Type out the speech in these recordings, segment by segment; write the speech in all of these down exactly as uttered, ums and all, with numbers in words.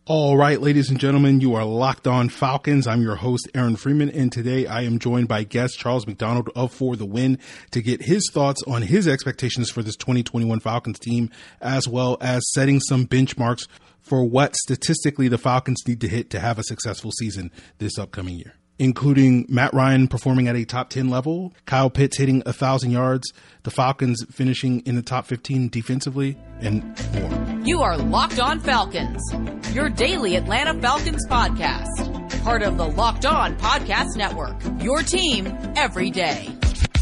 All right, ladies and gentlemen, you are Locked On Falcons. I'm your host, Aaron Freeman, and today I am joined by guest Charles McDonald of For the Win to get his thoughts on his expectations for this twenty twenty-one Falcons team, as well as setting some benchmarks for what statistically the Falcons need to hit to have a successful season this upcoming year, including Matt Ryan performing at a top ten level, Kyle Pitts hitting one thousand yards, the Falcons finishing in the top fifteen defensively, and more. You are Locked On Falcons, your daily Atlanta Falcons podcast. Part of the Locked On Podcast Network, your team every day.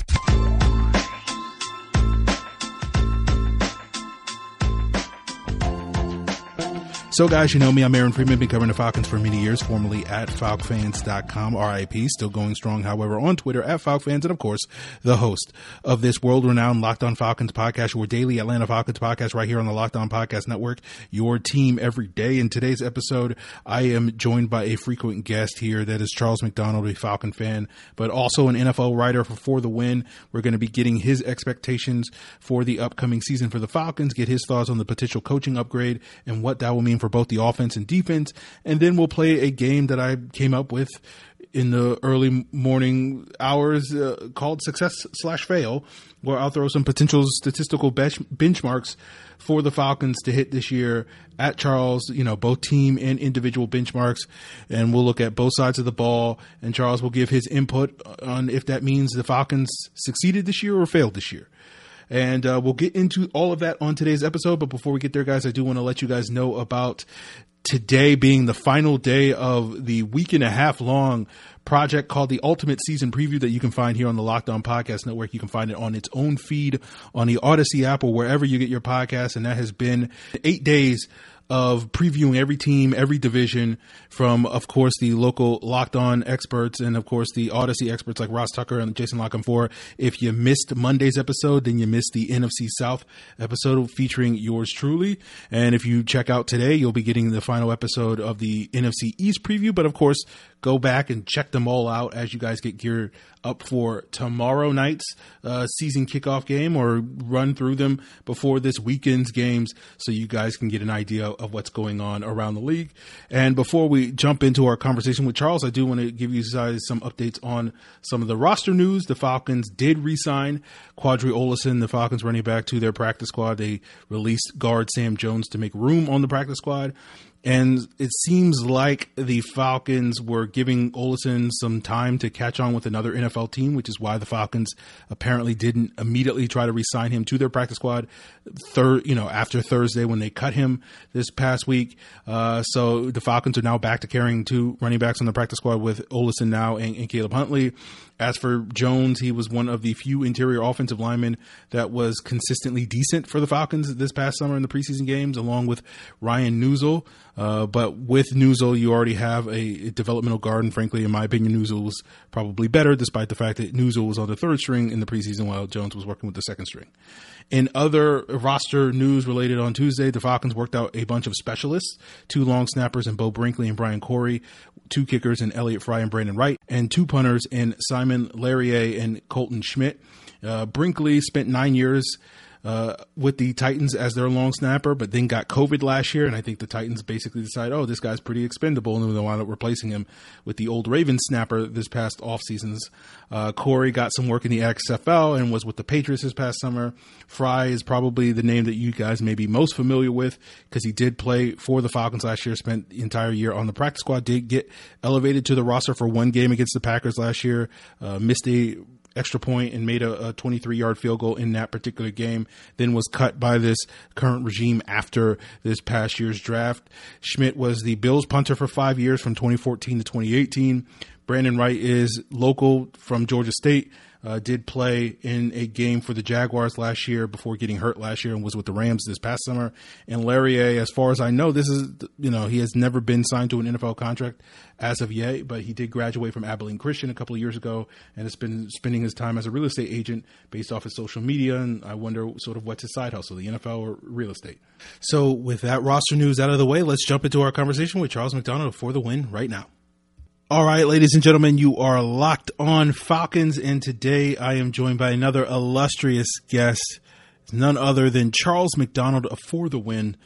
So, guys, you know me. I'm Aaron Freeman. Been covering the Falcons for many years, formerly at falc fans dot com, R I P. Still going strong, however, on Twitter at FalcFans, and, of course, the host of this world-renowned Locked On Falcons podcast, your daily Atlanta Falcons podcast right here on the Locked On Podcast Network, your team every day. In today's episode, I am joined by a frequent guest here. That is Charles McDonald, a Falcon fan, but also an N F L writer for For the Win. We're going to be getting his expectations for the upcoming season for the Falcons, get his thoughts on the potential coaching upgrade and what that will mean for both the offense and defense. And then we'll play a game that I came up with in the early morning hours uh, called Success slash Fail, where I'll throw some potential statistical bench- benchmarks for the Falcons to hit this year at Charles, you know, both team and individual benchmarks. And we'll look at both sides of the ball, and Charles will give his input on if that means the Falcons succeeded this year or failed this year. And uh, we'll get into all of that on today's episode. But before we get there, guys, I do want to let you guys know about today being the final day of the week and a half long project called the Ultimate Season Preview that you can find here on the Locked On Podcast Network. You can find it on its own feed on the Odyssey app or wherever you get your podcasts. And that has been eight days of previewing every team, every division from, of course, the local Locked On experts and, of course, the Odyssey experts like Ross Tucker and Jason Lockenfor. If you missed Monday's episode, then you missed the N F C South episode featuring yours truly. And if you check out today, you'll be getting the final episode of the N F C East preview. But, of course, go back and check them all out as you guys get geared up for tomorrow night's uh, season kickoff game, or run through them before this weekend's games so you guys can get an idea of what's going on around the league. And before we jump into our conversation with Charles, I do want to give you guys some updates on some of the roster news. The Falcons did re-sign Qadree Ollison, the Falcons running back, to their practice squad. They released guard Sam Jones to make room on the practice squad. And it seems like the Falcons were giving Ollison some time to catch on with another N F L team, which is why the Falcons apparently didn't immediately try to re-sign him to their practice squad third, you know, after Thursday when they cut him this past week. Uh, so the Falcons are now back to carrying two running backs on the practice squad with Ollison now and, and Caleb Huntley. As for Jones, he was one of the few interior offensive linemen that was consistently decent for the Falcons this past summer in the preseason games, along with Ryan Neuzil. Uh, but with Neuzil, you already have a, a developmental guard, and frankly, in my opinion, Neuzil was probably better, despite the fact that Neuzil was on the third string in the preseason while Jones was working with the second string. In other roster news related on Tuesday, the Falcons worked out a bunch of specialists, two long snappers in Bo Brinkley and Brian Corey, two kickers in Elliott Fry and Brandon Wright, and two punters in Simon Larrier and Colton Schmidt. Uh, Brinkley spent nine years uh, with the Titans as their long snapper, but then got COVID last year, and I think the Titans basically decided, oh, this guy's pretty expendable, and they wound up replacing him with the old Ravens snapper this past off seasons. Uh, Corey got some work in the X F L and was with the Patriots this past summer. Fry is probably the name that you guys may be most familiar with because he did play for the Falcons last year, spent the entire year on the practice squad, did get elevated to the roster for one game against the Packers last year, uh, missed a extra point and made a twenty-three yard field goal in that particular game, then was cut by this current regime after this past year's draft. Schmidt was the Bills punter for five years from twenty fourteen to twenty eighteen. Brandon Wright is local from Georgia State, uh, did play in a game for the Jaguars last year before getting hurt last year and was with the Rams this past summer. And Larrier, as far as I know, this is, you know, he has never been signed to an N F L contract as of yet, but he did graduate from Abilene Christian a couple of years ago and has been spending his time as a real estate agent based off his social media. And I wonder sort of what's his side hustle, the N F L or real estate. So with that roster news out of the way, let's jump into our conversation with Charles McDonald for the win right now. All right, ladies and gentlemen, you are Locked On Falcons, and today I am joined by another illustrious guest, none other than Charles McDonald of For the Win.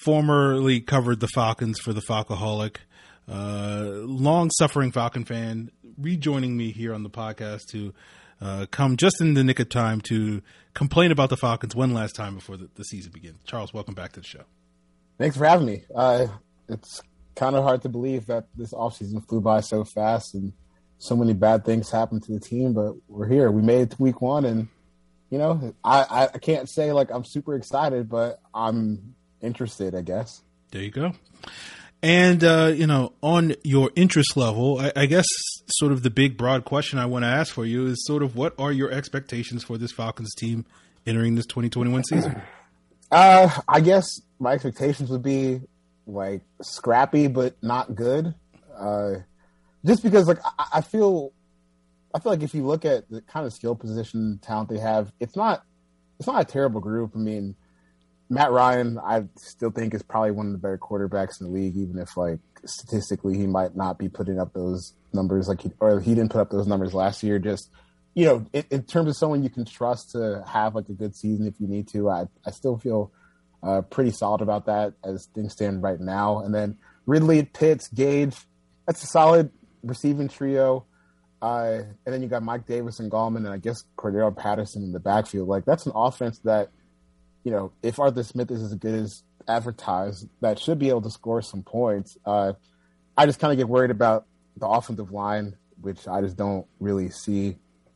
formerly covered the Falcons for the Falcoholic, uh, long-suffering Falcon fan, rejoining me here on the podcast to uh, come just in the nick of time to complain about the Falcons one last time before the, the season begins. Charles, welcome back to the show. Thanks for having me. Uh, it's kind of hard to believe that this offseason flew by so fast and so many bad things happened to the team, but we're here. We made it to week one, and, you know, I, I can't say, like, I'm super excited, but I'm interested, I guess. There you go. And, uh, you know, on your interest level, I, I guess sort of the big, broad question I want to ask for you is sort of what are your expectations for this Falcons team entering this twenty twenty-one season? Uh, I guess my expectations would be, like, scrappy but not good. Uh, just because, like, I, I feel I feel like if you look at the kind of skill position talent they have, it's not it's not a terrible group. I mean, Matt Ryan, I still think is probably one of the better quarterbacks in the league, even if, like, statistically he might not be putting up those numbers, like he, or he didn't put up those numbers last year. Just, you know, in, in terms of someone you can trust to have, like, a good season if you need to, I, I still feel uh, pretty solid about that as things stand right now. And then Ridley, Pitts, Gage, that's a solid receiving trio. Uh, and then you got Mike Davis and Gallman and I guess Cordero Patterson in the backfield. Like, that's an offense that, you know, if Arthur Smith is as good as advertised, that should be able to score some points. Uh, I just kind of get worried about the offensive line, which I just don't really see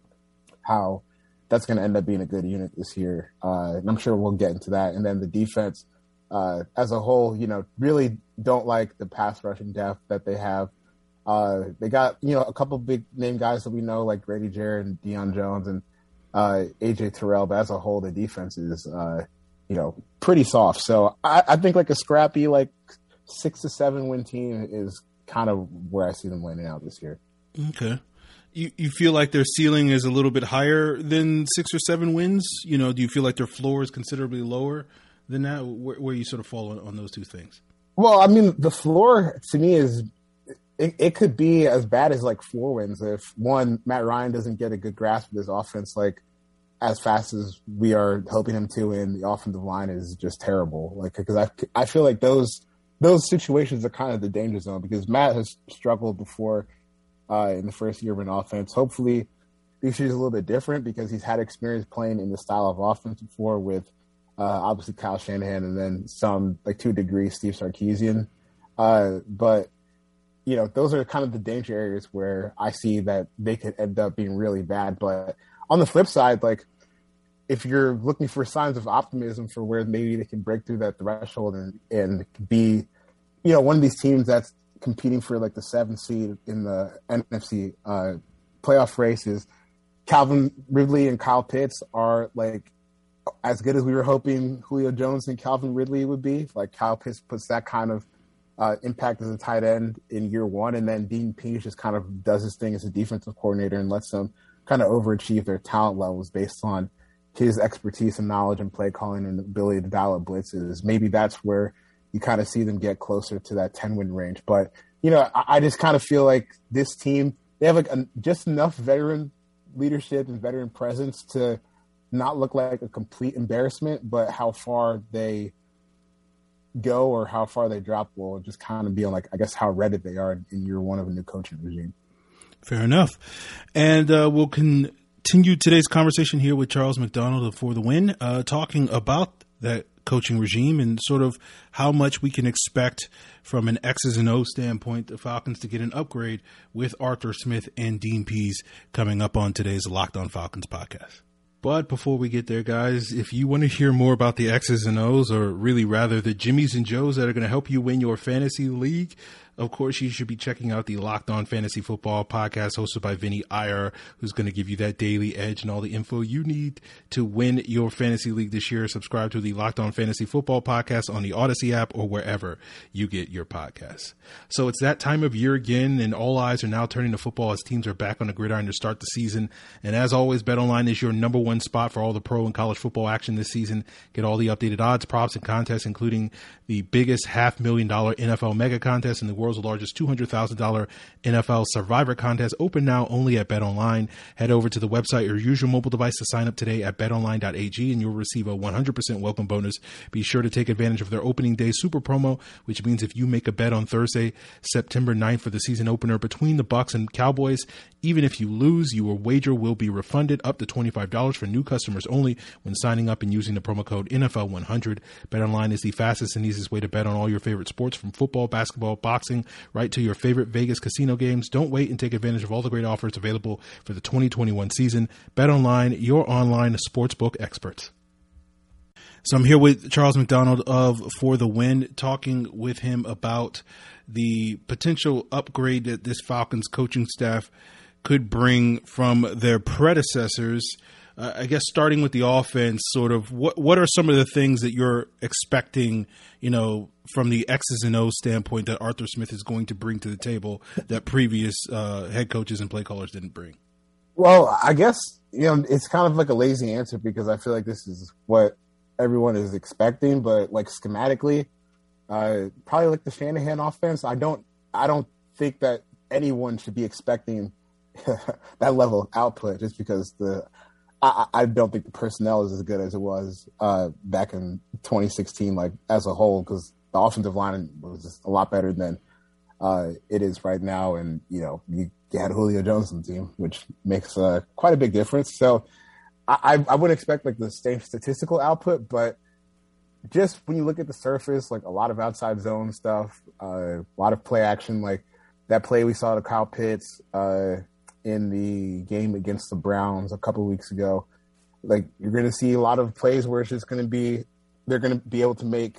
how that's going to end up being a good unit this year. Uh, and I'm sure we'll get into that. And then the defense uh, as a whole, you know, really don't like the pass rushing depth that they have. Uh, they got, you know, a couple big name guys that we know, like Grady Jarrett and Deion Jones and uh, A J Terrell, but as a whole, the defense is, uh, you know, pretty soft. So I, I think like a scrappy, like six to seven win team is kind of where I see them landing out this year. Okay. You you feel like their ceiling is a little bit higher than six or seven wins? You know, do you feel like their floor is considerably lower than that? Where, where you sort of fall on, on those two things? Well, I mean, the floor to me is, it, it could be as bad as like four wins if, one, Matt Ryan doesn't get a good grasp of his offense, like, as fast as we are hoping him to, and the offensive line is just terrible. Like, because I, I feel like those those situations are kind of the danger zone because Matt has struggled before uh, in the first year of an offense. Hopefully, this year is a little bit different because he's had experience playing in the style of offense before with uh, obviously Kyle Shanahan and then some, like, to a degree, Steve Sarkisian. Uh, but, you know, those are kind of the danger areas where I see that they could end up being really bad. But on the flip side, like, if you're looking for signs of optimism for where maybe they can break through that threshold and, and be, you know, one of these teams that's competing for like the seventh seed in the N F C uh, playoff races, Calvin Ridley and Kyle Pitts are like as good as we were hoping Julio Jones and Calvin Ridley would be. Like, Kyle Pitts puts that kind of uh, impact as a tight end in year one, and then Dean Pease just kind of does his thing as a defensive coordinator and lets them kind of overachieve their talent levels based on his expertise and knowledge and play calling and ability to dial up blitzes. Maybe that's where you kind of see them get closer to that ten win range. But, you know, I, I just kind of feel like this team, they have like a, just enough veteran leadership and veteran presence to not look like a complete embarrassment, but how far they go or how far they drop will just kind of be on, like, I guess how ready they are in year one of a new coaching regime. Fair enough. And uh, we'll continue today's conversation here with Charles McDonald of For the Win, uh, talking about that coaching regime and sort of how much we can expect from an X's and O standpoint, the Falcons to get an upgrade with Arthur Smith and Dean Pease coming up on today's Locked On Falcons podcast. But before we get there, guys, if you want to hear more about the X's and O's, or really rather the Jimmys and Joes that are going to help you win your fantasy league, of course, you should be checking out the Locked On Fantasy Football podcast hosted by Vinny Iyer, who's going to give you that daily edge and all the info you need to win your fantasy league this year. Subscribe to the Locked On Fantasy Football podcast on the Odyssey app or wherever you get your podcasts. So it's that time of year again, and all eyes are now turning to football as teams are back on the gridiron to start the season. And as always, BetOnline is your number one spot for all the pro and college football action this season. Get all the updated odds, props, and contests, including the biggest half million dollar N F L mega contest in the world world's largest two hundred thousand dollars N F L Survivor contest, open now only at BetOnline. Head over to the website or use your mobile device to sign up today at bet online dot a g and you'll receive a one hundred percent welcome bonus. Be sure to take advantage of their opening day super promo, which means if you make a bet on Thursday, September ninth for the season opener between the Bucs and Cowboys, even if you lose, your wager will be refunded up to twenty-five dollars for new customers only when signing up and using the promo code N F L one hundred. BetOnline is the fastest and easiest way to bet on all your favorite sports, from football, basketball, boxing, right to your favorite Vegas casino games. Don't wait and take advantage of all the great offers available for the twenty twenty-one season. BetOnline, your online sportsbook experts. So I'm here with Charles McDonald of For the Win, talking with him about the potential upgrade that this Falcons coaching staff could bring from their predecessors. Uh, I guess starting with the offense, sort of what what are some of the things that you're expecting, you know, from the X's and O's standpoint that Arthur Smith is going to bring to the table that previous uh, head coaches and play callers didn't bring? Well, I guess, you know, it's kind of like a lazy answer because I feel like this is what everyone is expecting, but like schematically, uh, probably like the Shanahan offense. I don't, I don't think that anyone should be expecting that level of output just because the, I, I don't think the personnel is as good as it was uh, back in twenty sixteen, like as a whole, because the offensive line was just a lot better than uh, it is right now. And, you know, you, you had Julio Jones on the team, which makes uh, quite a big difference. So I, I wouldn't expect like the same statistical output, but just when you look at the surface, like a lot of outside zone stuff, uh, a lot of play action, like that play we saw to Kyle Pitts uh, in the game against the Browns a couple of weeks ago. Like you're going to see a lot of plays where it's just going to be, they're going to be able to make,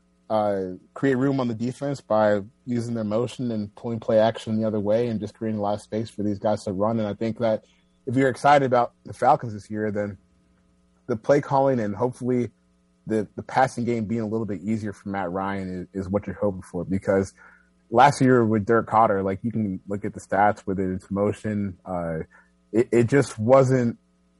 uh, create room on the defense by using their motion and pulling play action the other way and just creating a lot of space for these guys to run. And I think that if you're excited about the Falcons this year, then the play calling and hopefully the, the passing game being a little bit easier for Matt Ryan is, is what you're hoping for, because last year with Dirk Cotter, like you can look at the stats with its motion. Uh, it, it just wasn't,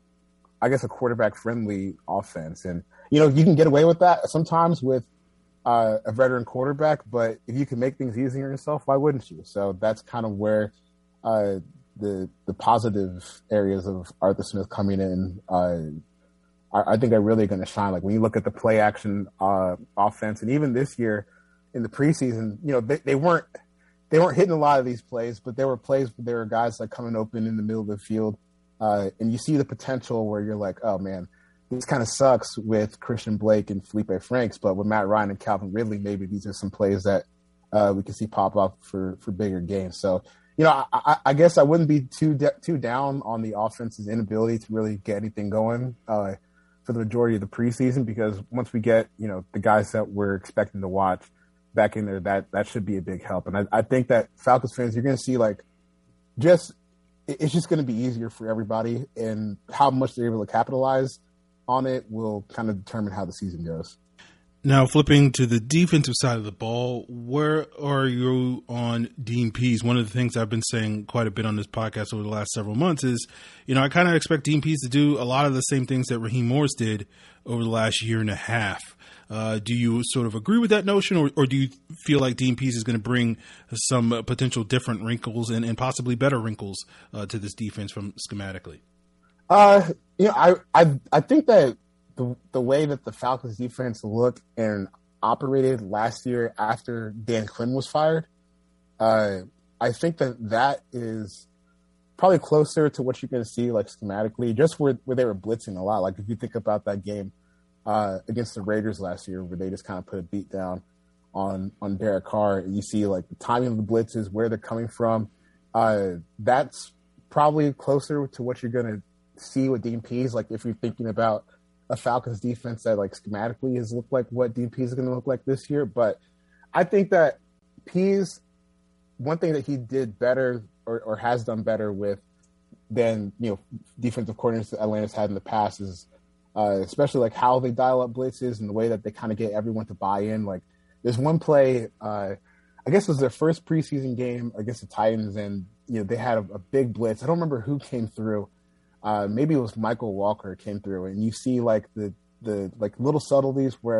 I guess, a quarterback friendly offense. And, you know, you can get away with that sometimes with uh, a veteran quarterback, but if you can make things easier on yourself, why wouldn't you? So that's kind of where uh, the, the positive areas of Arthur Smith coming in, uh, I, I think are really going to shine. Like when you look at the play action uh, offense, and even this year, in the preseason, you know, they, they weren't they weren't hitting a lot of these plays, but there were plays where there were guys like coming open in the middle of the field, uh, and you see the potential where you're like, oh man, this kind of sucks with Christian Blake and Felipe Franks, but with Matt Ryan and Calvin Ridley, maybe these are some plays that uh, we can see pop up for for bigger games. So, you know, I, I, I guess I wouldn't be too de- too down on the offense's inability to really get anything going uh, for the majority of the preseason, because once we get, you know, the guys that we're expecting to watch back in there, that that should be a big help. And I, I think that Falcons fans, you're going to see like just it's just going to be easier for everybody, and how much they're able to capitalize on it will kind of determine how the season goes. Now, flipping to the defensive side of the ball, where are you on Dean Pease? One of the things I've been saying quite a bit on this podcast over the last several months is, you know, I kind of expect Dean Pease to do a lot of the same things that Raheem Morris did over the last year and a half. Uh, do you sort of agree with that notion, or, or do you feel like Dean Pease is going to bring some uh, potential different wrinkles and, and possibly better wrinkles uh, to this defense from schematically? Uh, you know, I, I, I think that the the way that the Falcons defense looked and operated last year after Dan Quinn was fired, uh, I think that that is probably closer to what you're going to see, like schematically, just where, where they were blitzing a lot. Like if you think about that game uh, against the Raiders last year, where they just kind of put a beat down on on Derek Carr, and you see like the timing of the blitzes, where they're coming from. Uh, that's probably closer to what you're going to see with Dean Pease. Like if you're thinking about a Falcons defense that like schematically has looked like what Dean Pease is going to look like this year. But I think that Pease, one thing that he did better or, or has done better with than, you know, defensive coordinators that Atlanta's had in the past is uh, especially like how they dial up blitzes and the way that they kind of get everyone to buy in. Like there's one play, uh, I guess it was their first preseason game against the Titans, and, you know, they had a, a big blitz. I don't remember who came through. Uh, maybe it was Michael Walker came through, and you see like the, the like little subtleties where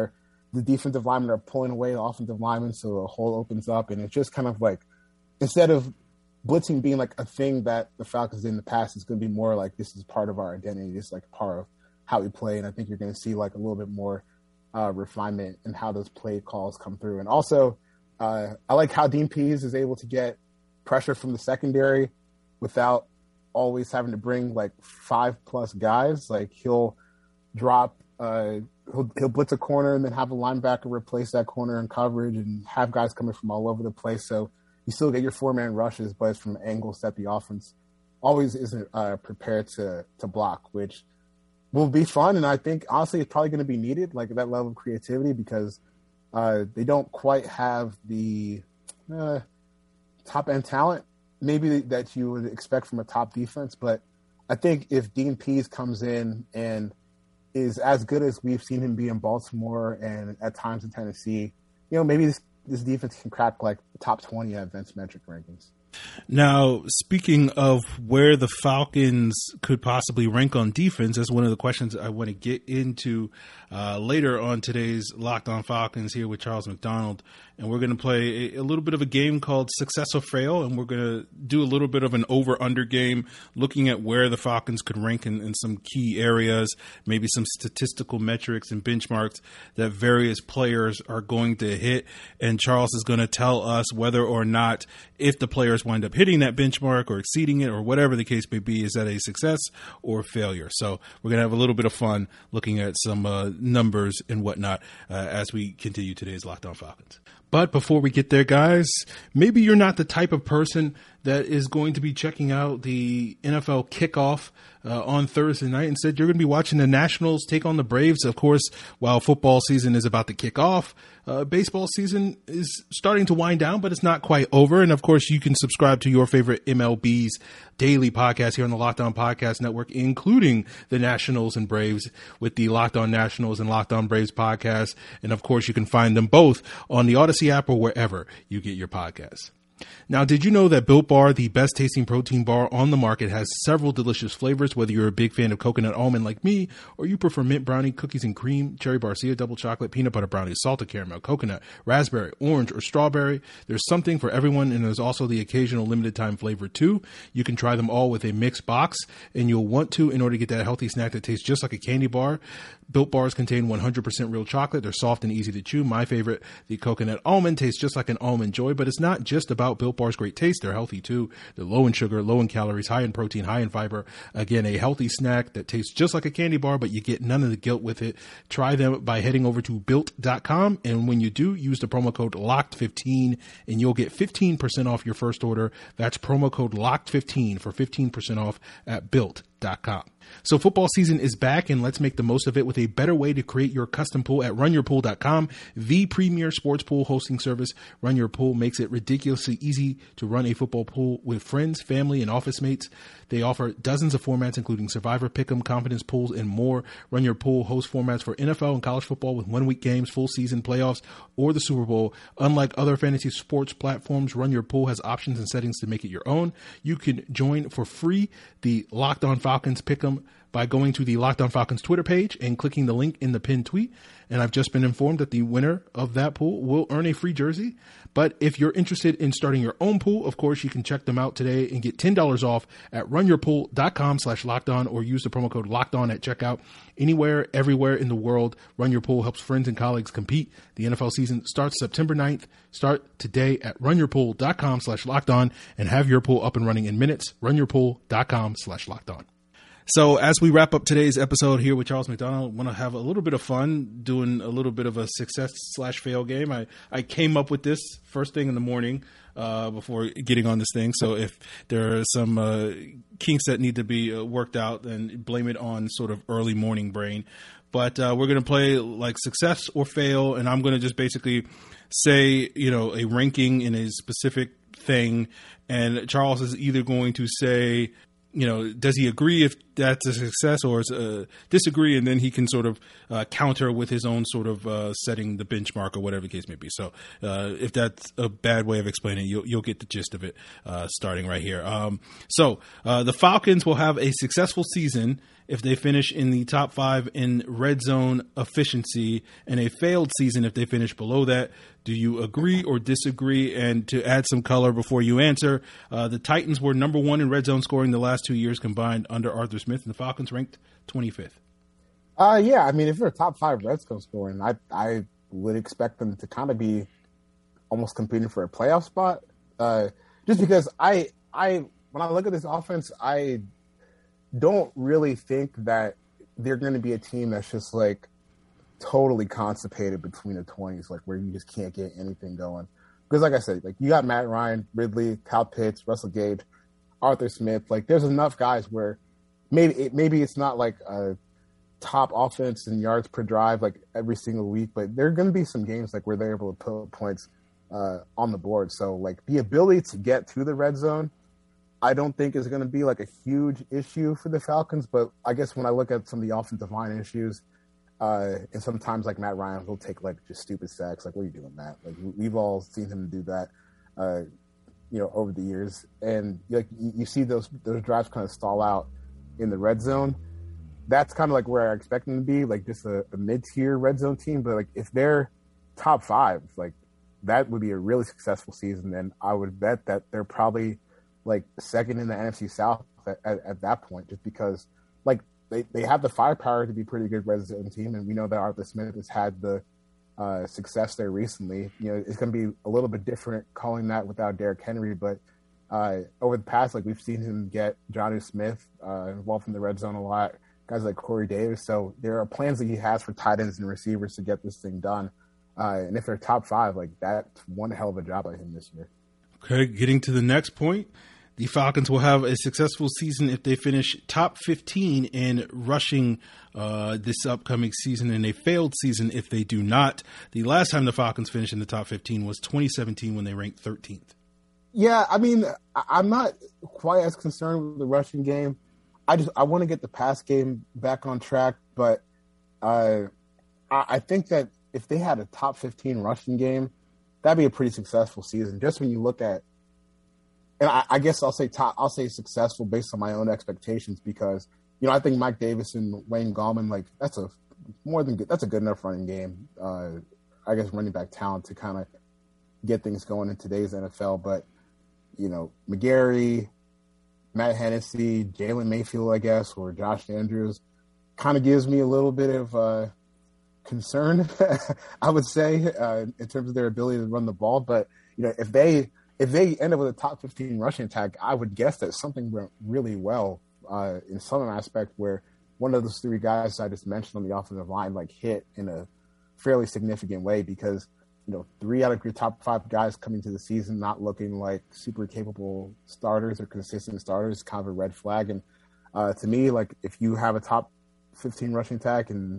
the defensive linemen are pulling away the offensive linemen, so a hole opens up, and it's just kind of like, instead of blitzing being like a thing that the Falcons did in the past, it's going to be more like this is part of our identity. This is like part of how we play, and I think you're going to see like a little bit more uh, refinement in how those play calls come through. And also, uh, I like how Dean Pease is able to get pressure from the secondary without always having to bring like five plus guys. Like he'll drop, uh, he'll, he'll blitz a corner and then have a linebacker replace that corner in coverage and have guys coming from all over the place. So you still get your four-man rushes, but it's from angles that the offense always isn't uh, prepared to to block, which will be fun. And I think, honestly, it's probably going to be needed, like that level of creativity, because uh, they don't quite have the uh, top-end talent maybe that you would expect from a top defense. But I think if Dean Pease comes in and is as good as we've seen him be in Baltimore and at times in Tennessee, you know, maybe this this defense can crack like the top twenty at Vince metric rankings. Now, speaking of where the Falcons could possibly rank on defense, that's one of the questions I want to get into uh, later on today's Locked On Falcons here with Charles McDonald. And we're going to play a, a little bit of a game called Success or Fail, and we're going to do a little bit of an over-under game, looking at where the Falcons could rank in, in some key areas, maybe some statistical metrics and benchmarks that various players are going to hit. And Charles is going to tell us whether or not, if the players wind up hitting that benchmark or exceeding it or whatever the case may be, is that a success or a failure? So we're going to have a little bit of fun looking at some uh, numbers and whatnot uh, as we continue today's Locked On Falcons. But before we get there, guys, maybe you're not the type of person that is going to be checking out the N F L kickoff uh, on Thursday night. Instead, you're going to be watching the Nationals take on the Braves. Of course, while football season is about to kick off, uh, baseball season is starting to wind down, but it's not quite over. And of course, you can subscribe to your favorite M L B's daily podcast here on the Locked On Podcast Network, including the Nationals and Braves with the Locked On Nationals and Locked On Braves podcast. And of course, you can find them both on the Odyssey app or wherever you get your podcasts. Now, did you know that Built Bar, the best tasting protein bar on the market, has several delicious flavors? Whether you're a big fan of coconut almond like me, or you prefer mint brownie, cookies and cream, cherry barcia, double chocolate, peanut butter brownie, salted caramel, coconut, raspberry, orange, or strawberry, there's something for everyone, and there's also the occasional limited time flavor too. You can try them all with a mixed box, and you'll want to in order to get that healthy snack that tastes just like a candy bar. Built Bars contain one hundred percent real chocolate. They're soft and easy to chew. My favorite, the coconut almond, tastes just like an almond joy, but it's not just about Built Bars' great taste. They're healthy too. They're low in sugar, low in calories, high in protein, high in fiber. Again, a healthy snack that tastes just like a candy bar, but you get none of the guilt with it. Try them by heading over to built dot com, and when you do, use the promo code locked fifteen, and you'll get fifteen percent off your first order. That's promo code locked fifteen for fifteen percent off at built dot com. So football season is back, and let's make the most of it with a better way to create your custom pool at run your pool dot com, the premier sports pool hosting service. Run Your Pool makes it ridiculously easy to run a football pool with friends, family, and office mates. They offer dozens of formats, including Survivor, Pick'em, Confidence Pools, and more. Run Your Pool hosts formats for N F L and college football with one-week games, full season playoffs, or the Super Bowl. Unlike other fantasy sports platforms, Run Your Pool has options and settings to make it your own. You can join for free the Locked On Falcons Pick'em by going to the Locked On Falcons Twitter page and clicking the link in the pinned tweet. And I've just been informed that the winner of that pool will earn a free jersey. But if you're interested in starting your own pool, of course, you can check them out today and get ten dollars off at run your pool dot com slash locked on, or use the promo code locked on at checkout. Anywhere, everywhere in the world, Run Your Pool helps friends and colleagues compete. The N F L season starts September ninth. Start today at run your pool dot com slash locked on and have your pool up and running in minutes. run your pool dot com slash locked on. So as we wrap up today's episode here with Charles McDonald, I want to have a little bit of fun doing a little bit of a success slash fail game. I, I came up with this first thing in the morning uh, before getting on this thing. So if there are some uh, kinks that need to be uh, worked out, then blame it on sort of early morning brain. But uh, we're going to play like success or fail, and I'm going to just basically say, you know, a ranking in a specific thing, and Charles is either going to say, you know, does he agree if that's a success, or is, uh, disagree, and then he can sort of uh, counter with his own sort of uh, setting the benchmark or whatever the case may be. So uh, if that's a bad way of explaining it, you'll, you'll get the gist of it uh, starting right here. Um, so uh, the Falcons will have a successful season if they finish in the top five in red zone efficiency, and a failed season if they finish below that. Do you agree or disagree? And to add some color before you answer, uh, the Titans were number one in red zone scoring the last two years combined under Arthur Smith, and the Falcons ranked twenty-fifth. Uh, yeah, I mean, if they're top five red zone scoring, I I would expect them to kind of be almost competing for a playoff spot. Uh, just because I I when I look at this offense, I don't really think that they're going to be a team that's just like totally constipated between the twenties, like where you just can't get anything going. Because like I said, like you got Matt Ryan, Ridley, Kyle Pitts, Russell Gage, Arthur Smith. Like there's enough guys where maybe it, maybe it's not like a top offense in yards per drive like every single week, but there are going to be some games like where they're able to put points uh, on the board. So like the ability to get to the red zone, I don't think is going to be like a huge issue for the Falcons. But I guess when I look at some of the offensive line issues, uh, and sometimes like Matt Ryan will take like just stupid sacks. Like, what are you doing, Matt? Like we've all seen him do that, uh, you know, over the years. And like you, you see those those drives kind of stall out in the red zone. That's kind of like where I expect them to be, like just a, a mid-tier red zone team. But like if they're top five, like that would be a really successful season. And I would bet that they're probably like second in the N F C South at, at, at that point, just because like they, they have the firepower to be a pretty good red zone team. And we know that Arthur Smith has had the uh, success there recently. You know, it's going to be a little bit different calling that without Derrick Henry, but uh, over the past, like we've seen him get Jonnu Smith uh, involved in the red zone a lot, guys like Corey Davis. So there are plans that he has for tight ends and receivers to get this thing done. Uh, and if they're top five, like that's one hell of a job by him this year. Okay, getting to the next point. The Falcons will have a successful season if they finish top fifteen in rushing uh, this upcoming season, and a failed season if they do not. The last time the Falcons finished in the top fifteen was twenty seventeen when they ranked thirteenth. Yeah, I mean, I'm not quite as concerned with the rushing game. I just I want to get the pass game back on track, but uh, I, I think that if they had a top fifteen rushing game, that'd be a pretty successful season. Just when you look at, and I, I guess I'll say top, I'll say successful based on my own expectations, because you know I think Mike Davis and Wayne Gallman, like that's a more than good, that's a good enough running game. Uh, I guess running back talent to kind of get things going in today's N F L, but you know McGarry, Matt Hennessy, Jalen Mayfield, I guess, or Josh Andrews, kind of gives me a little bit of uh, concern, I would say, uh, in terms of their ability to run the ball. But you know, if they if they end up with a top fifteen rushing attack, I would guess that something went really well uh, in some aspect where one of those three guys I just mentioned on the offensive line like hit in a fairly significant way, because you know, three out of your top five guys coming to the season not looking like super capable starters or consistent starters, kind of a red flag. And uh, to me, like if you have a top fifteen rushing attack and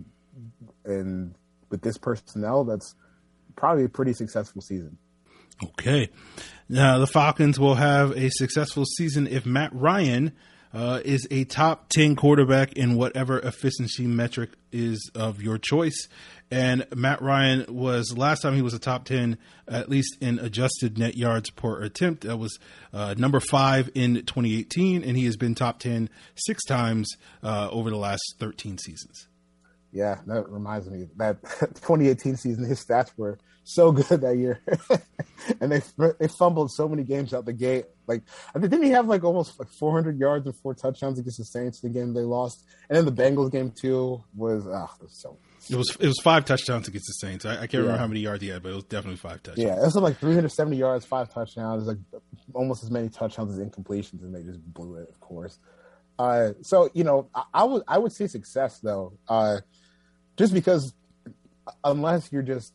and with this personnel, that's probably a pretty successful season. Okay. Now the Falcons will have a successful season if Matt Ryan uh, is a top ten quarterback in whatever efficiency metric is of your choice. And Matt Ryan was, last time he was a top ten, at least in adjusted net yards per attempt. That was uh, number five in twenty eighteen, and he has been top ten six times uh, over the last thirteen seasons. Yeah, that reminds me that twenty eighteen season, his stats were so good that year, and they they fumbled so many games out the gate. Like, I mean, didn't he have like almost like four hundred yards and four touchdowns against the Saints the game they lost? And then the Bengals game too was, oh, it was so. It was it was five touchdowns against the Saints. I, I can't yeah. remember how many yards he had, but it was definitely five touchdowns. Yeah, it was like three hundred seventy yards, five touchdowns, like almost as many touchdowns as incompletions, and they just blew it, of course. Uh, so you know, I, I would I would say success though, uh, just because unless you're just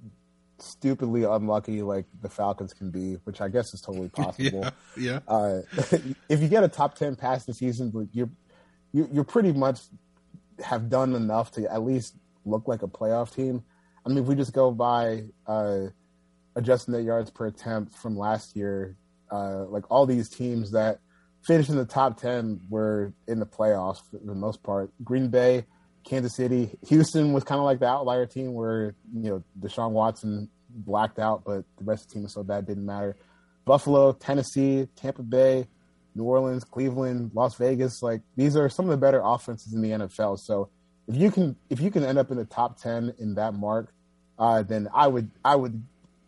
stupidly unlucky like the Falcons can be, which I guess is totally possible. yeah. yeah. Uh, if you get a top ten passing season, you're you, you're pretty much have done enough to at least look like a playoff team. I mean, if we just go by uh, adjusted net yards per attempt from last year, uh, like all these teams that finished in the top ten were in the playoffs for the most part. Green Bay, Kansas City, Houston was kind of like the outlier team where, you know, Deshaun Watson blacked out, but the rest of the team was so bad it didn't matter. Buffalo, Tennessee, Tampa Bay, New Orleans, Cleveland, Las Vegas. Like, these are some of the better offenses in the N F L. So if you can if you can end up in the top ten in that mark, uh, then I would I would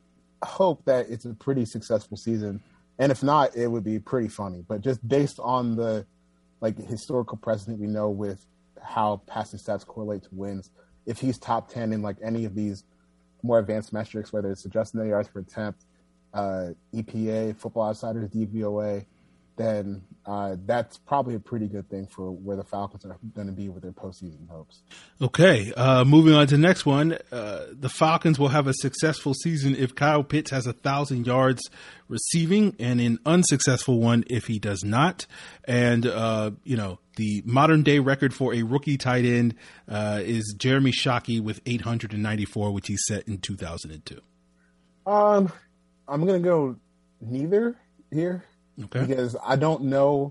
hope that it's a pretty successful season. And if not, it would be pretty funny. But just based on the like historical precedent we know with how passing stats correlate to wins, if he's top ten in like any of these more advanced metrics, whether it's adjusted net yards per attempt, uh, E P A, Football Outsiders, D V O A, then uh, that's probably a pretty good thing for where the Falcons are going to be with their postseason hopes. Okay, uh, moving on to the next one. Uh, the Falcons will have a successful season if Kyle Pitts has a thousand yards receiving, and an unsuccessful one if he does not. And uh, you know, the modern day record for a rookie tight end uh, is Jeremy Shockey with eight hundred ninety-four, which he set in two thousand two. Um, I'm going to go neither here. Okay. Because I don't know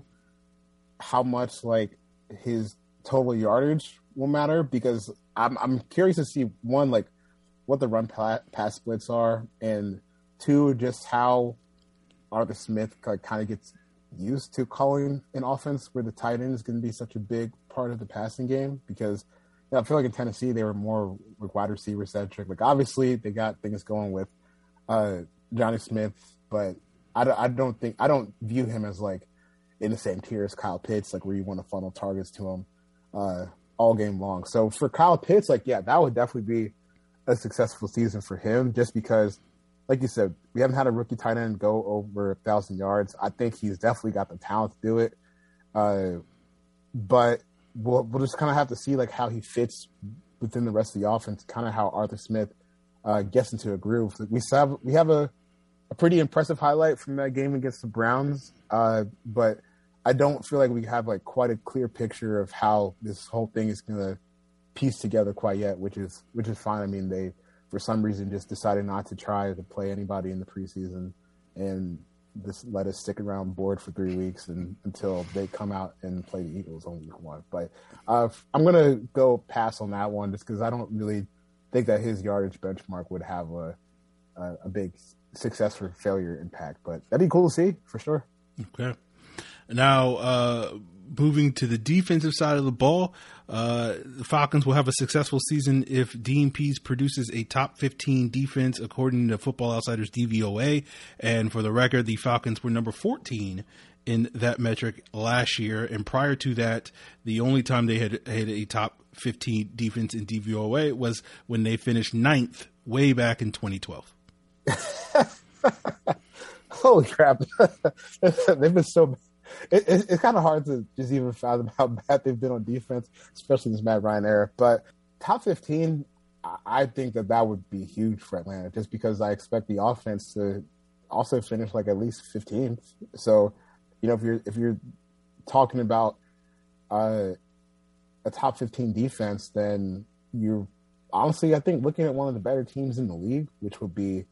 how much like his total yardage will matter, because I'm I'm curious to see, one, like what the run pass splits are, and two, just how Arthur Smith like, kind of gets used to calling an offense where the tight end is going to be such a big part of the passing game. Because you know, I feel like in Tennessee they were more like, wide receiver centric. Like obviously they got things going with uh, Johnny Smith, but I don't think I don't view him as like in the same tier as Kyle Pitts, like where you want to funnel targets to him uh, all game long. So for Kyle Pitts, like, yeah, that would definitely be a successful season for him, just because, like you said, we haven't had a rookie tight end go over a thousand yards. I think he's definitely got the talent to do it. Uh, but we'll, we'll just kind of have to see like how he fits within the rest of the offense, kind of how Arthur Smith uh, gets into a groove. Like we have, we have a, A pretty impressive highlight from that game against the Browns, uh, but I don't feel like we have like quite a clear picture of how this whole thing is going to piece together quite yet, which is which is fine. I mean, they for some reason just decided not to try to play anybody in the preseason and just let us stick around bored for three weeks and until they come out and play the Eagles on week one. But uh, I'm going to go pass on that one just because I don't really think that his yardage benchmark would have a a, a big success or failure impact, but that'd be cool to see for sure. Okay. Now, uh, moving to the defensive side of the ball, uh, the Falcons will have a successful season if Dean Pease produces a top fifteen defense according to Football Outsiders D V O A. And for the record, the Falcons were number fourteen in that metric last year. And prior to that, the only time they had had a top fifteen defense in D V O A was when they finished ninth way back in twenty twelve. Holy crap. They've been so it, it, it's kind of hard to just even fathom how bad they've been on defense, especially in this Matt Ryan era. But top fifteen, I think that that would be huge for Atlanta, just because I expect the offense to also finish like at least fifteenth. So, you know, if you're if you're talking about uh, a top fifteen defense, then you're honestly, I think, looking at one of the better teams in the league, which would be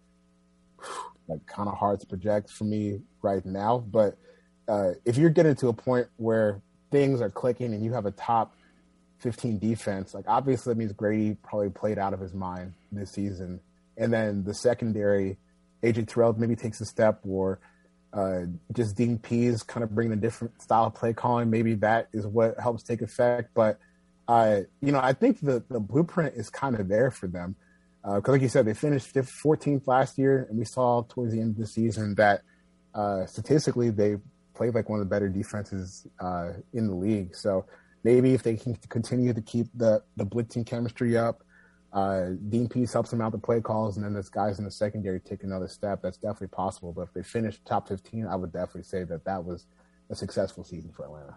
like kind of hard to project for me right now. But uh, if you're getting to a point where things are clicking and you have a top fifteen defense, like obviously that means Grady probably played out of his mind this season. And then the secondary, A J Terrell maybe takes a step, or uh, just Dean Pease kind of bringing a different style of play calling. Maybe that is what helps take effect. But, uh, you know, I think the, the blueprint is kind of there for them. Because uh, like you said, they finished fourteenth last year, and we saw towards the end of the season that uh, statistically they played like one of the better defenses uh, in the league. So maybe if they can continue to keep the, the blitzing chemistry up, uh, Dean Pease helps them out the play calls, and then those guys in the secondary take another step. That's definitely possible. But if they finish top fifteen, I would definitely say that that was a successful season for Atlanta.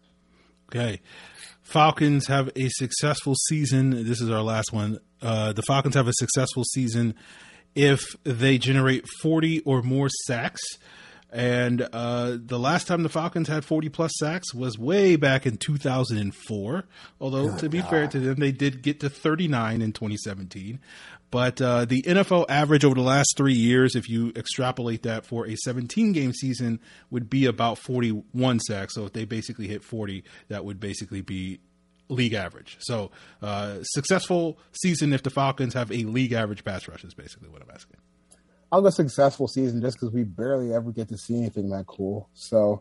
Okay. Falcons have a successful season. This is our last one. Uh, the Falcons have a successful season if they generate forty or more sacks. And uh, the last time the Falcons had forty plus sacks was way back in two thousand four. Although, Good to be God. fair to them, they did get to thirty-nine in twenty seventeen. But uh, the N F L average over the last three years, if you extrapolate that for a seventeen-game season, would be about forty-one sacks. So if they basically hit forty, that would basically be league average. So uh, successful season if the Falcons have a league average pass rush is basically what I'm asking. I'll go successful season just because we barely ever get to see anything that cool. So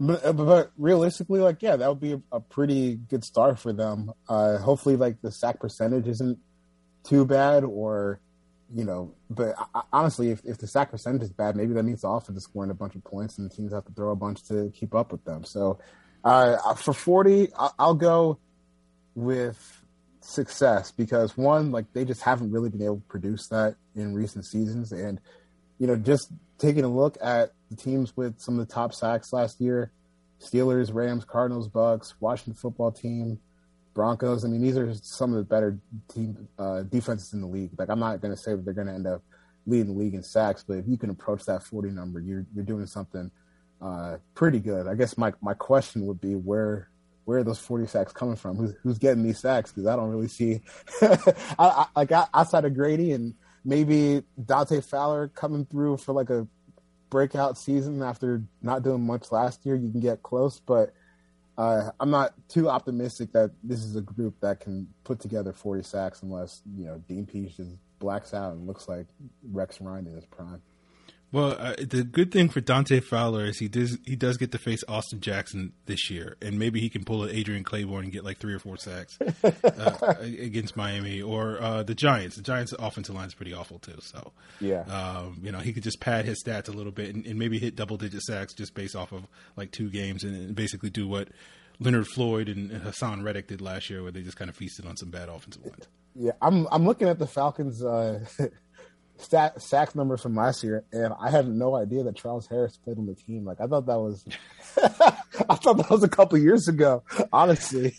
But, but realistically, like, yeah, that would be a, a pretty good start for them. Uh, hopefully, like, the sack percentage isn't too bad, or, you know, but I, honestly, if, if the sack percentage is bad, maybe that means the offense is scoring a bunch of points and teams have to throw a bunch to keep up with them. So uh, for forty, I'll go with success because, one, like, they just haven't really been able to produce that in recent seasons. And, you know, just taking a look at the teams with some of the top sacks last year, Steelers, Rams, Cardinals, Bucks, Washington football team, Broncos. I mean, these are some of the better team uh, defenses in the league. Like, I'm not going to say that they're going to end up leading the league in sacks, but if you can approach that forty number, you're you're doing something uh, pretty good. I guess my my question would be where where are those forty sacks coming from? Who's who's getting these sacks? Because I don't really see I, I, like outside of Grady and maybe Dante Fowler coming through for like a breakout season after not doing much last year. You can get close, but uh, I'm not too optimistic that this is a group that can put together forty sacks unless, you know, Dean Peach just blacks out and looks like Rex Ryan in his prime. Well, uh, the good thing for Dante Fowler is he does he does get to face Austin Jackson this year, and maybe he can pull an Adrian Claiborne and get like three or four sacks uh, against Miami or uh, the Giants. The Giants' offensive line is pretty awful too, so yeah, um, you know, he could just pad his stats a little bit and, and maybe hit double digit sacks just based off of like two games and, and basically do what Leonard Floyd and Hassan Reddick did last year, where they just kind of feasted on some bad offensive lines. Yeah, I'm I'm looking at the Falcons. Uh, Stat, sack numbers from last year, and I had no idea that Charles Harris played on the team. Like, I thought that was, I thought that was a couple years ago. Honestly,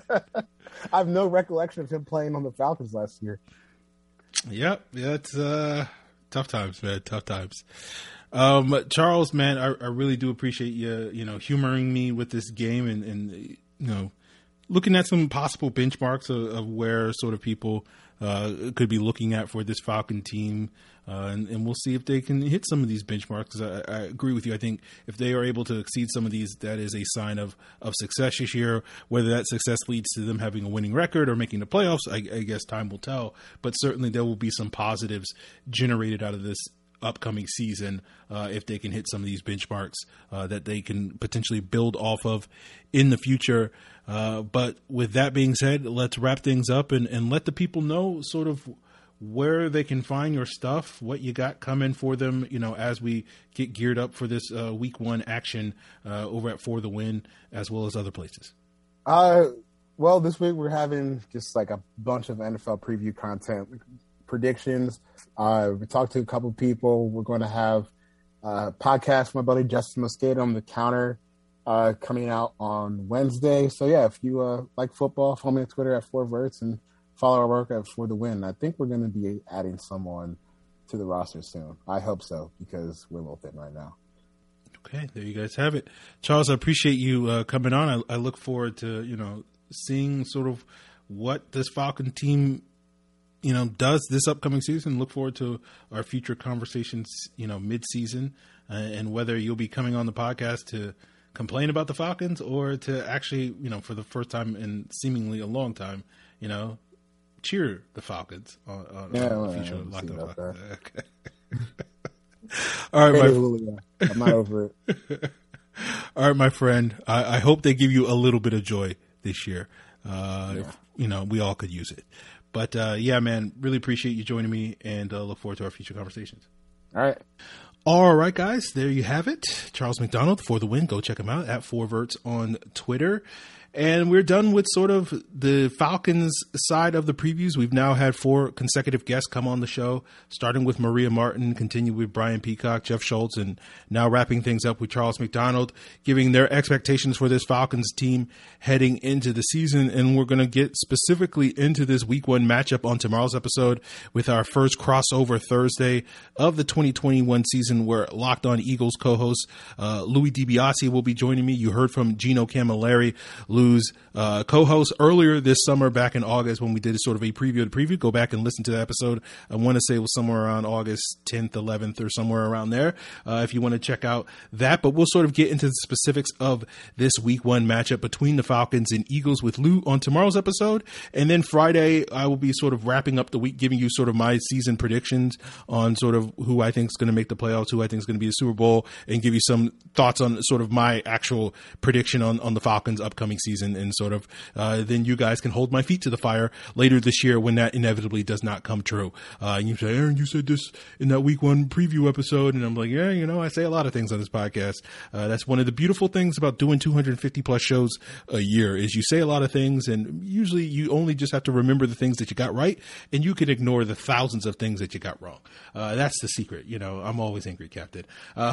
I have no recollection of him playing on the Falcons last year. Yep, yeah, it's uh, tough times, man. Tough times. Um, Charles, man, I, I really do appreciate you, you know, humoring me with this game and, and you know, looking at some possible benchmarks of, of where sort of people uh, could be looking at for this Falcon team. Uh, and, and we'll see if they can hit some of these benchmarks. I, I agree with you. I think if they are able to exceed some of these, that is a sign of, of success this year. Whether that success leads to them having a winning record or making the playoffs, I, I guess time will tell. But certainly there will be some positives generated out of this upcoming season uh, if they can hit some of these benchmarks uh, that they can potentially build off of in the future. Uh, but with that being said, let's wrap things up and, and let the people know sort of where they can find your stuff, what you got coming for them, you know, as we get geared up for this uh, week one action uh, over at For the Win, as well as other places. Uh, well, this week we're having just like a bunch of N F L preview content, predictions. Uh, we talked to a couple people. We're going to have a podcast from my buddy Justin Mosqueda on the counter uh, coming out on Wednesday. So yeah, if you uh, like football, follow me on Twitter at four verts and follow our work at For the Win. I think we're going to be adding someone to the roster soon. I hope so, because we're a little thin right now. Okay, there you guys have it. Charles, I appreciate you uh, coming on. I, I look forward to, you know, seeing sort of what this Falcon team, you know, does this upcoming season. Look forward to our future conversations, you know, mid-season, uh, and whether you'll be coming on the podcast to complain about the Falcons or to actually, you know, for the first time in seemingly a long time, you know, cheer the Falcons on, on, yeah, on well, the future yeah, Locked On Falcons. Okay. All right, hey, my Julio. I'm not over it. All right, my friend. I, I hope they give you a little bit of joy this year. Uh, yeah. if, you know, we all could use it. But uh, yeah, man, really appreciate you joining me, and uh, look forward to our future conversations. All right. All right, guys, there you have it. Charles McDonald, For the Win. Go check him out at four verts on Twitter. And we're done with sort of the Falcons side of the previews. We've now had four consecutive guests come on the show, starting with Maria Martin, continue with Brian Peacock, Jeff Schultz, and now wrapping things up with Charles McDonald, giving their expectations for this Falcons team heading into the season. And we're going to get specifically into this week one matchup on tomorrow's episode with our first crossover Thursday of the twenty twenty-one season, where Locked On Eagles co-host uh, Louis DiBiase will be joining me. You heard from Gino Camilleri. Blues uh, co-host earlier this summer, back in August, when we did sort of a preview of the preview. Go back and listen to the episode. I want to say it was somewhere around August tenth, eleventh, or somewhere around there, uh, if you want to check out that. But we'll sort of get into the specifics of this week one matchup between the Falcons and Eagles with Lou on tomorrow's episode. And then Friday, I will be sort of wrapping up the week, giving you sort of my season predictions on sort of who I think is going to make the playoffs, who I think is going to be the Super Bowl, and give you some thoughts on sort of my actual prediction on, on the Falcons' upcoming season. And sort of uh, then you guys can hold my feet to the fire later this year when that inevitably does not come true. Uh, and you say, Aaron, you said this in that week one preview episode. And I'm like, yeah, you know, I say a lot of things on this podcast. Uh, that's one of the beautiful things about doing two hundred fifty plus shows a year is you say a lot of things, and usually you only just have to remember the things that you got right, and you can ignore the thousands of things that you got wrong. Uh, that's the secret. You know, I'm always angry, Captain. Uh,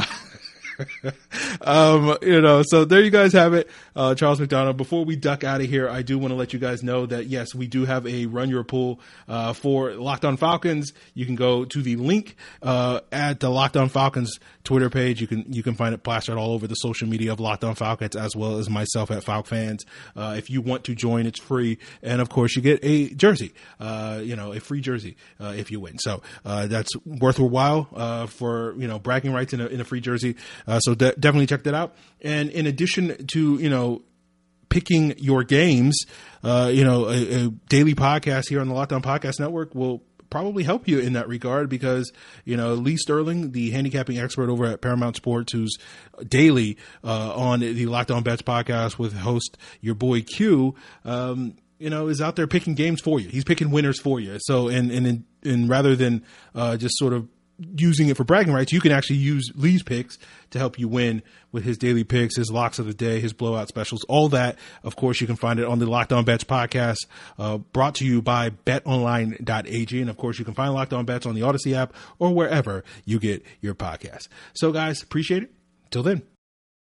um, you know, so there you guys have it. Uh, Charles McDonough. Before we duck out of here, I do want to let you guys know that yes, we do have a Run Your Pool, uh, for Locked On Falcons. You can go to the link, uh, at the Locked On Falcons Twitter page. You can, you can find it plastered all over the social media of Locked On Falcons, as well as myself at Falc Fans. Uh, if you want to join, it's free. And of course you get a jersey, uh, you know, a free jersey, uh, if you win. So, uh, that's worth a while, uh, for, you know, bragging rights in a, in a free jersey. Uh, so de- definitely check that out. And in addition to, you know, picking your games, uh, you know, a, a daily podcast here on the Locked On Podcast Network will probably help you in that regard because, you know, Lee Sterling, the handicapping expert over at Paramount Sports, who's daily, uh, on the Locked On Bets podcast with host your boy Q, um, you know, is out there picking games for you. He's picking winners for you. So, and, and, and rather than, uh, just sort of using it for bragging rights, you can actually use Lee's picks to help you win with his daily picks, his locks of the day, his blowout specials, all that. Of course, you can find it on the Locked On Bets podcast, uh, brought to you by bet online dot a g. And of course, you can find Locked On Bets on the Odyssey app or wherever you get your podcast. So guys, appreciate it. Till then.